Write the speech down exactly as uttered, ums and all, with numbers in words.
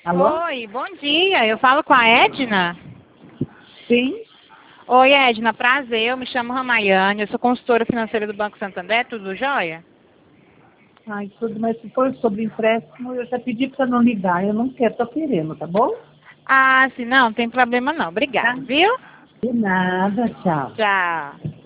Alô? Oi, bom dia. Eu falo com a Edna. Sim? Oi, Edna, prazer. Eu me chamo Ramayane, eu sou consultora financeira do Banco Santander, tudo jóia? Ai, tudo, mas se for sobre empréstimo, eu já pedi para não ligar. Eu não quero, tô querendo, tá bom? Ah, sim, não, não tem problema não. Tá? Obrigada, viu? De nada, tchau. Tchau.